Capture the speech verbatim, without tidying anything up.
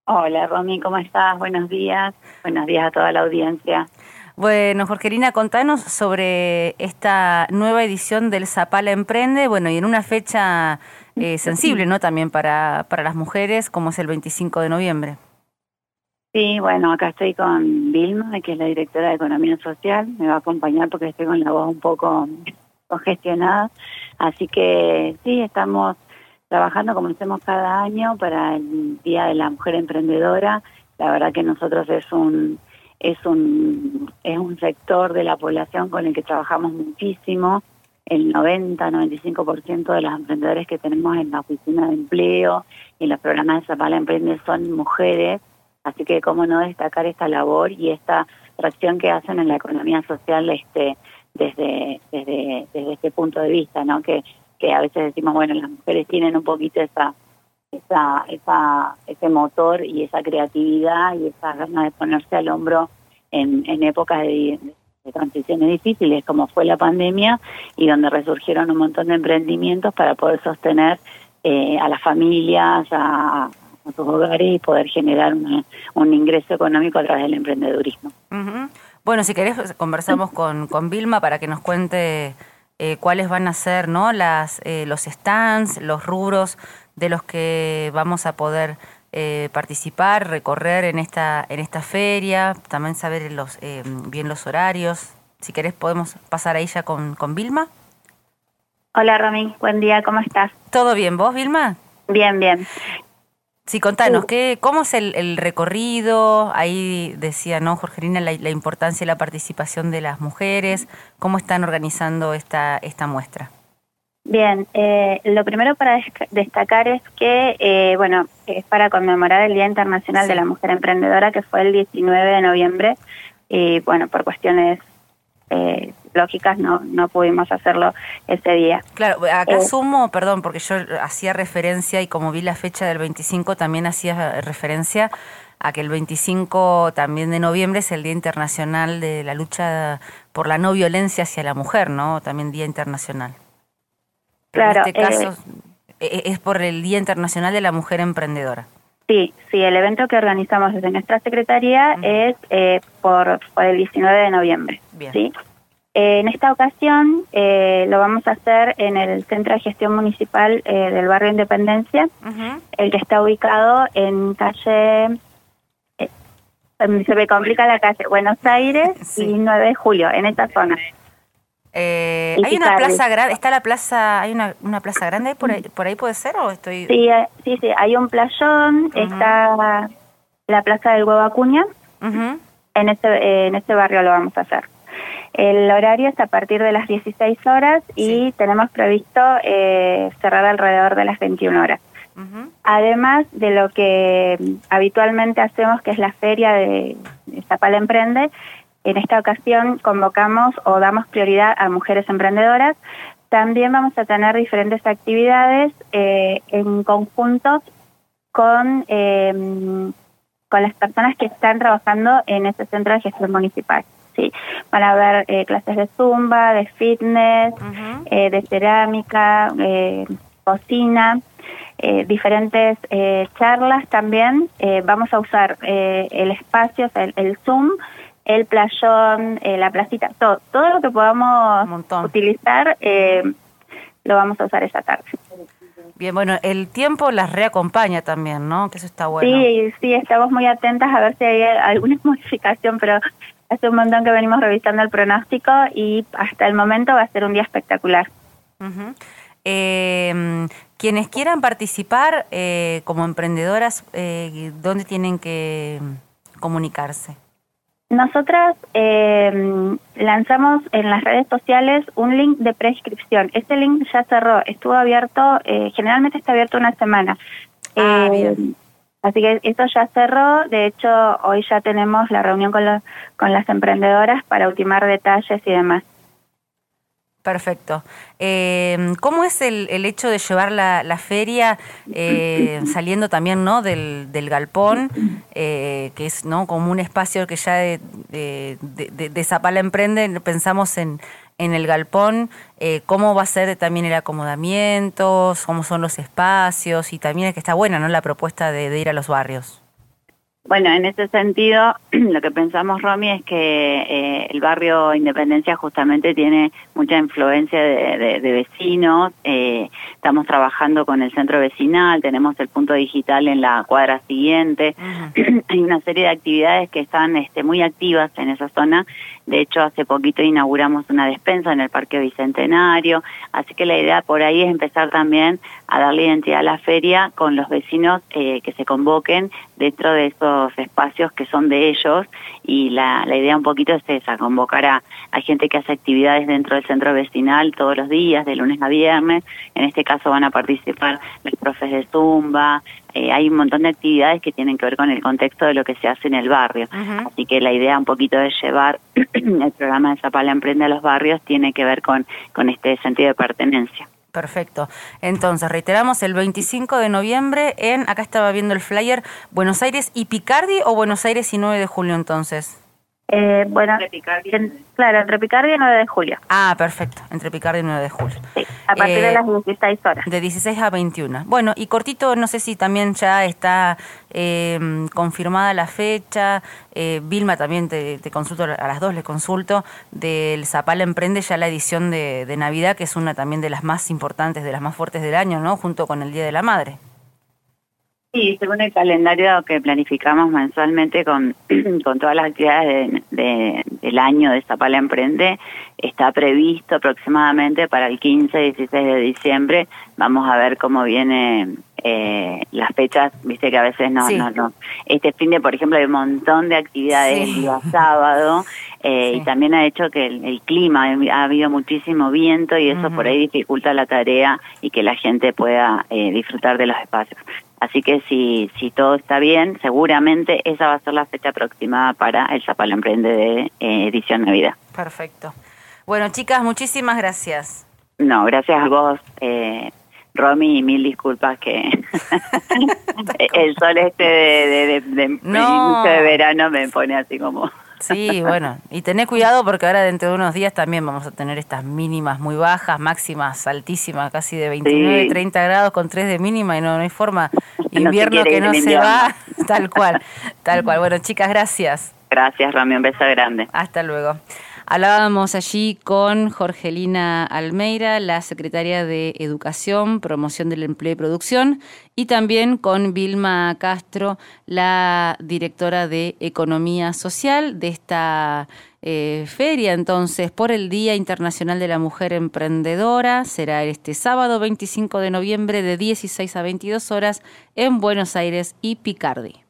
Hola Romy, ¿cómo estás? Buenos días. Buenos días a toda la audiencia. Bueno, Jorgelina, contanos sobre esta nueva edición del Zapala Emprende, bueno, y en una fecha eh, sensible, ¿no? También para, para las mujeres, como es el veinticinco de noviembre. Sí, bueno, acá estoy con Vilma, que es la directora de Economía Social. Me va a acompañar porque estoy con la voz un poco congestionada. Así que sí, estamos trabajando como hacemos cada año para el Día de la Mujer Emprendedora. La verdad que nosotros es un es un es un sector de la población con el que trabajamos muchísimo. El noventa, noventa y cinco por ciento de los emprendedores que tenemos en la oficina de empleo y en los programas de Zapala Emprende son mujeres. Así que cómo no destacar esta labor y esta tracción que hacen en la economía social este desde desde desde este punto de vista, ¿no? Que que a veces decimos, bueno, las mujeres tienen un poquito esa esa esa ese motor y esa creatividad y esa ganas de ponerse al hombro en en épocas de, de transiciones difíciles como fue la pandemia y donde resurgieron un montón de emprendimientos para poder sostener eh, a las familias, a a sus hogares y poder generar una, un ingreso económico a través del emprendedurismo. Ujú. Bueno, si querés conversamos con, con Vilma para que nos cuente eh, cuáles van a ser, ¿no? Las, eh, los stands, los rubros de los que vamos a poder eh, participar, recorrer en esta, en esta feria, también saber los, eh, bien los horarios. Si querés podemos pasar ahí ya con, con Vilma. Hola Romy, buen día, ¿cómo estás? ¿Todo bien? ¿Vos, Vilma? Bien, bien. Sí, contanos, ¿qué, cómo es el, el recorrido? Ahí decía, ¿no, Jorgelina, la, la importancia de la participación de las mujeres? ¿Cómo están organizando esta, esta muestra? Bien, eh, lo primero para destacar es que, eh, bueno, es para conmemorar el Día Internacional de Sí. la Mujer Emprendedora, que fue el diecinueve de noviembre, y bueno, por cuestiones eh, lógicas no, no pudimos hacerlo ese día. Claro, acá Eh, sumo, perdón, porque yo hacía referencia y como vi la fecha del veinticinco, también hacía referencia a que el veinticinco también de noviembre es el Día Internacional de la Lucha por la No Violencia hacia la Mujer, ¿no? También Día Internacional. Pero en claro, este eh, caso e- es por el Día Internacional de la Mujer Emprendedora. sí, sí, el evento que organizamos desde nuestra secretaría Ujú. es eh, por, por el diecinueve de noviembre, Bien. ¿sí? Eh, en esta ocasión eh, lo vamos a hacer en el Centro de Gestión Municipal eh, del Barrio Independencia, Ujú. el que está ubicado en calle, eh, se me complica la calle, Buenos Aires y Sí. nueve de julio, en esta zona, Eh, y hay una Picardi. plaza grande, está la plaza, hay una, una plaza grande ahí por ahí, por ahí puede ser o estoy. Sí, eh, sí, sí, hay un playón, Ujú. está la Plaza del Huevo Acuña, Ujú. en ese, eh, en ese barrio lo vamos a hacer. El horario es a partir de las dieciséis horas Sí. y tenemos previsto eh, cerrar alrededor de las veintiuna horas. Ujú. Además de lo que mm, habitualmente hacemos, que es la feria de, de Zapala Emprende, en esta ocasión convocamos o damos prioridad a mujeres emprendedoras. También vamos a tener diferentes actividades eh, en conjunto con, eh, con las personas que están trabajando en ese centro de gestión municipal. Sí, van a haber eh, clases de zumba, de fitness, Ujú. eh, de cerámica, eh, cocina, eh, diferentes eh, charlas también. Eh, vamos a usar eh, el espacio, o sea, el, el Zoom, el playón, eh, la placita, todo, todo lo que podamos Un montón. utilizar eh, Ujú. lo vamos a usar esa tarde. Bien, bueno, el tiempo las reacompaña también, ¿no? Que eso está bueno. Sí, sí, estamos muy atentas a ver si hay alguna modificación, pero hace un montón que venimos revisando el pronóstico y hasta el momento va a ser un día espectacular. Ujú. Eh, quienes quieran participar eh, como emprendedoras, eh, ¿dónde tienen que comunicarse? Nosotras eh, lanzamos en las redes sociales un link de prescripción. Este link ya cerró, estuvo abierto, eh, generalmente está abierto una semana. Ah, Eh, bien. Así que esto ya cerró. De hecho, hoy ya tenemos la reunión con, los, con las emprendedoras para ultimar detalles y demás. Perfecto. Eh, ¿cómo es el, el hecho de llevar la, la feria eh, saliendo también, ¿no? del, del galpón, eh, que es, ¿no? como un espacio que ya de, de, de, de- de Zapala Emprende, pensamos en, en el galpón, eh, cómo va a ser también el acomodamiento, cómo son los espacios y también es que está buena, ¿no? la propuesta de, de ir a los barrios. Bueno, en ese sentido, lo que pensamos, Romy, es que eh, el barrio Independencia justamente tiene mucha influencia de, de, de vecinos. Eh, estamos trabajando con el centro vecinal, tenemos el punto digital en la cuadra siguiente. Uh-huh. Hay una serie de actividades que están este, muy activas en esa zona. De hecho, hace poquito inauguramos una despensa en el Parque Bicentenario. Así que la idea por ahí es empezar también a darle identidad a la feria con los vecinos eh, que se convoquen dentro de esos espacios que son de ellos, y la, la idea un poquito es esa, convocar a, a gente que hace actividades dentro del centro vecinal todos los días, de lunes a viernes. En este caso van a participar los profes de Zumba. Eh, hay un montón de actividades que tienen que ver con el contexto de lo que se hace en el barrio. Uh-huh. Así que la idea un poquito de llevar el programa de Zapala Emprende a los barrios tiene que ver con, con este sentido de pertenencia. Perfecto. Entonces, reiteramos, el veinticinco de noviembre en, acá estaba viendo el flyer, Buenos Aires y Picardi, o Buenos Aires y nueve de julio entonces. Eh, bueno, entre Picardi, en, claro, entre Picardi y nueve de julio. Ah, perfecto, entre Picardi y nueve de julio. Sí, a partir eh, de las dieciséis horas. De dieciséis a veintiuna. Bueno, y cortito, no sé si también ya está eh, confirmada la fecha. Eh, Vilma, también te, te consulto, a las dos les consulto, del Zapala Emprende, ya la edición de, de Navidad, que es una también de las más importantes, de las más fuertes del año, ¿no? Junto con el Día de la Madre. Sí, según el calendario que planificamos mensualmente con, con todas las actividades de, de, del año de Zapala Emprende, está previsto aproximadamente para el quince, dieciséis de diciembre. Vamos a ver cómo viene eh, las fechas, viste que a veces no, sí. no, no. Este fin de, por ejemplo, hay un montón de actividades sí. el día sábado, eh, sí. y también ha hecho que el, el clima, ha habido muchísimo viento y eso uh-huh. por ahí dificulta la tarea y que la gente pueda eh, disfrutar de los espacios. Así que si, si todo está bien, seguramente esa va a ser la fecha aproximada para el Zapala Emprende de eh, edición Navidad. Perfecto. Bueno, chicas, muchísimas gracias. No, gracias a vos, eh, Romy, y mil disculpas que el sol este de, de, de, de, no. de verano me pone así como... Sí, bueno, y tené cuidado porque ahora dentro de unos días también vamos a tener estas mínimas muy bajas, máximas altísimas, casi de veintinueve, sí. treinta grados con tres de mínima, y no, no hay forma. Invierno no que no se invierno. va, tal cual, tal cual. Bueno, chicas, gracias. Gracias, Rami, un beso grande. Hasta luego. Hablábamos allí con Jorgelina Almeida, la secretaria de Educación, Promoción del Empleo y Producción, y también con Vilma Castro, la directora de Economía Social de esta eh, feria. Entonces, por el Día Internacional de la Mujer Emprendedora, será este sábado veinticinco de noviembre de dieciséis a veintidós horas en Buenos Aires y Picardi.